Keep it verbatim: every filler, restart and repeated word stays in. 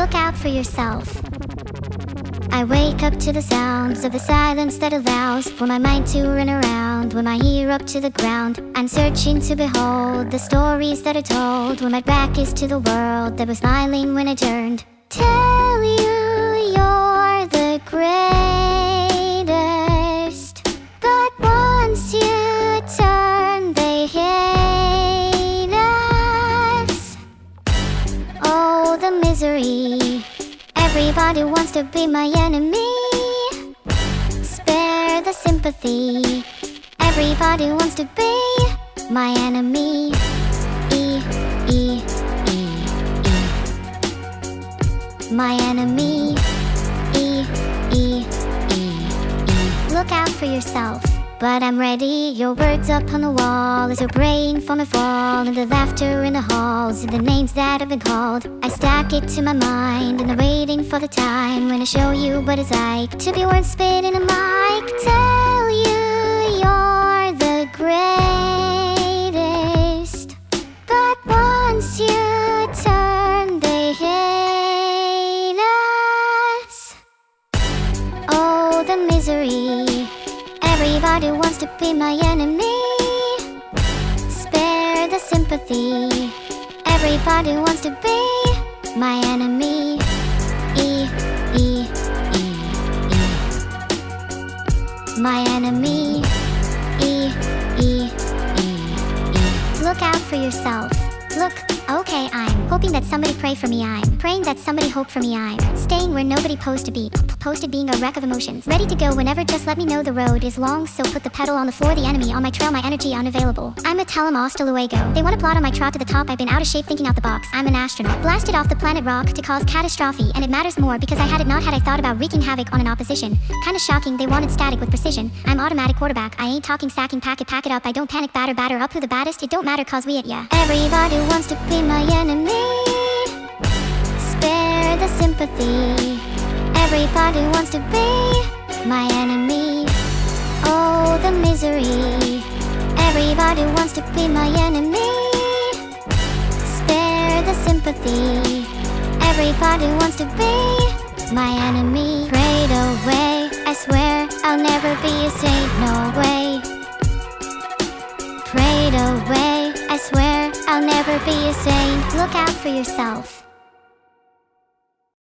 Look out for yourself. I wake up to the sounds of the silence that allows for my mind to run around. With my ear up to the ground, I'm searching to behold the stories that are told. When my back is to the world that was smiling when I turned. Tell you you're the greatest, but once you turn they hate us. Oh, the misery. Everybody wants to be my enemy. Spare the sympathy. Everybody wants to be my enemy. E, E, E, E. My enemy. E, E, E, E. Look out for yourself. But I'm ready, your words up on the wall as you're praying for my fall. And the laughter in the halls, and the names that have been called. I stack it to my mind, and I'm waiting for the time when I show you what it's like to be worth spitting a mic. Tell you you're the greatest, but once you turn they hate us. Oh, the misery. Everybody wants to be my enemy. Spare the sympathy. Everybody wants to be my enemy. E, E, E, E. My enemy. E, E, E, E. Look out for yourself. Look, okay, I'm hoping that somebody pray for me. I'm praying that somebody hope for me. I'm staying where nobody posed to be. Posted being a wreck of emotions. Ready to go whenever, just let me know. The road is long, so put the pedal on the floor. The enemy on my trail, my energy unavailable. I'm a tell 'em hasta luego. They wanna plot on my trot to the top. I've been out of shape thinking out the box. I'm an astronaut, blasted off the planet rock to cause catastrophe. And it matters more because I had it not had I thought about wreaking havoc on an opposition. Kinda shocking, they wanted static with precision. I'm automatic quarterback, I ain't talking sacking. Pack it, pack it up, I don't panic. Batter, batter up who the baddest. It don't matter cause we at ya. Everybody wants to be my enemy. Spare the sympathy. Everybody wants to be my enemy. Oh, the misery. Everybody wants to be my enemy. Spare the sympathy. Everybody wants to be my enemy. Prayed away, I swear I'll never be a saint, no way. Prayed away, I swear I'll never be a saint. Look out for yourself.